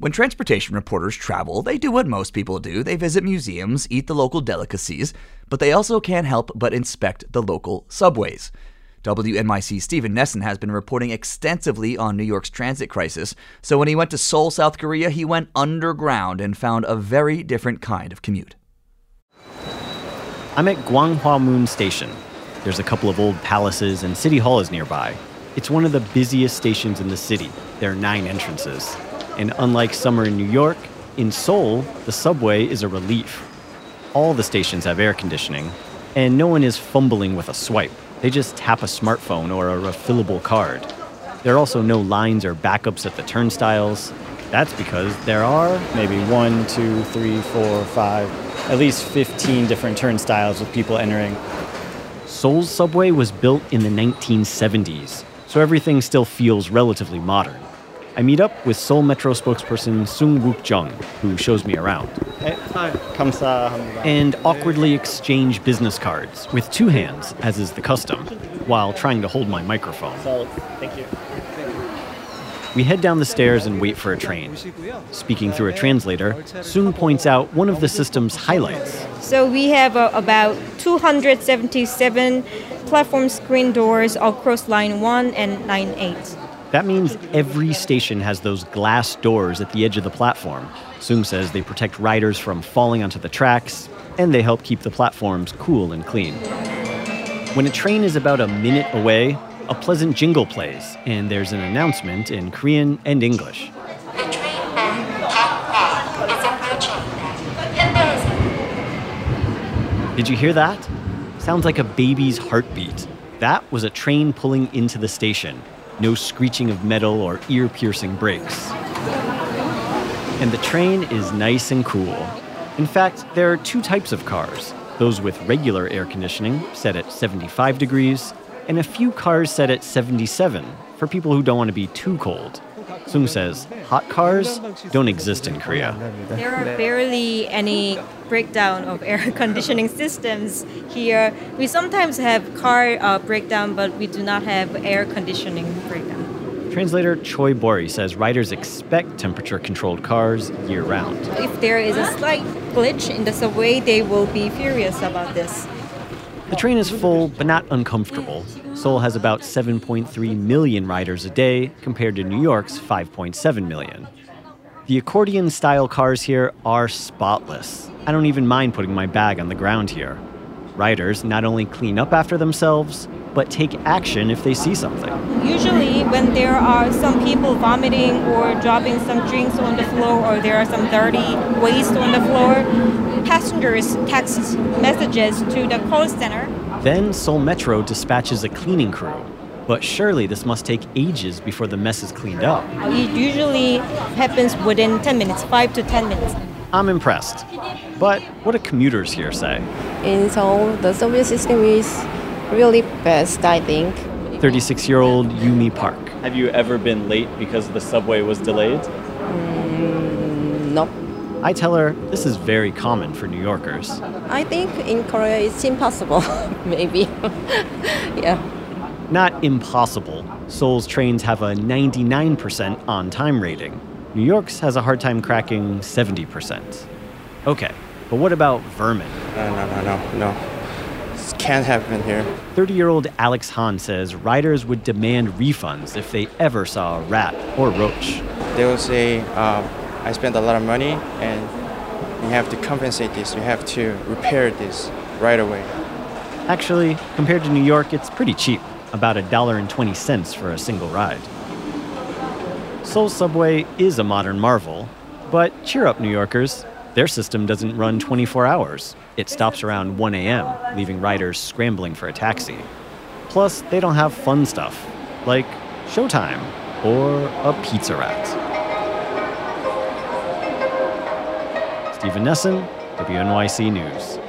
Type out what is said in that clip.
When transportation reporters travel, they do what most people do. They visit museums, eat the local delicacies, but they also can't help but inspect the local subways. WNYC's Steven Nesson has been reporting extensively on New York's transit crisis, so when he went to Seoul, South Korea, he went underground and found a very different kind of commute. I'm at Gwanghwamun Station. There's a couple of old palaces and City Hall is nearby. It's one of the busiest stations in the city. There are 9 entrances. And unlike summer in New York, in Seoul, the subway is a relief. All the stations have air conditioning, and no one is fumbling with a swipe. They just tap a smartphone or a refillable card. There are also no lines or backups at the turnstiles. That's because there are maybe 1, 2, 3, 4, 5, at least 15 different turnstiles with people entering. Seoul's subway was built in the 1970s, so everything still feels relatively modern. I meet up with Seoul Metro spokesperson Sung Wook-jung, who shows me around. Hey, hi. 감사합니다. And awkwardly exchange business cards with 2 hands, as is the custom, while trying to hold my microphone. So, thank you. We head down the stairs and wait for a train. Speaking through a translator, Sung points out one of the system's highlights. So we have about 277 platform screen doors across Line 1 and Line 8. That means every station has those glass doors at the edge of the platform. Sung says they protect riders from falling onto the tracks, and they help keep the platforms cool and clean. When a train is about a minute away, a pleasant jingle plays, and there's an announcement in Korean and English. The train bound Gangwon is approaching. Did you hear that? Sounds like a baby's heartbeat. That was a train pulling into the station. No screeching of metal or ear-piercing brakes. And the train is nice and cool. In fact, there are 2 types of cars. Those with regular air conditioning, set at 75 degrees, and a few cars set at 77, for people who don't want to be too cold. Sung says hot cars don't exist in Korea. There are barely any breakdown of air conditioning systems here. We sometimes have car breakdown, but we do not have air conditioning breakdown. Translator Choi Bori says riders expect temperature-controlled cars year-round. If there is a slight glitch in the subway, they will be furious about this. The train is full, but not uncomfortable. Seoul has about 7.3 million riders a day, compared to New York's 5.7 million. The accordion-style cars here are spotless. I don't even mind putting my bag on the ground here. Riders not only clean up after themselves, but take action if they see something. Usually when there are some people vomiting or dropping some drinks on the floor, or there are some dirty waste on the floor, passengers text messages to the call center. Then Seoul Metro dispatches a cleaning crew. But surely this must take ages before the mess is cleaned up. It usually happens within 10 minutes, 5 to 10 minutes. I'm impressed. But what do commuters here say? In Seoul, the subway system is really best, I think. 36-year-old Yumi Park. Have you ever been late because the subway was delayed? No. I tell her this is very common for New Yorkers. I think in Korea it's impossible, maybe. Yeah. Not impossible. Seoul's trains have a 99% on-time rating. New York's has a hard time cracking 70%. Okay, but what about vermin? No. This can't happen here. 30-year-old Alex Han says riders would demand refunds if they ever saw a rat or roach. They will say, I spent a lot of money and you have to compensate this. You have to repair this right away. Actually, compared to New York, it's pretty cheap, about $1.20 for a single ride. Seoul's subway is a modern marvel, but cheer up, New Yorkers. Their system doesn't run 24 hours. It stops around 1 a.m., leaving riders scrambling for a taxi. Plus, they don't have fun stuff, like Showtime or a pizza rat. Steven Nesson, WNYC News.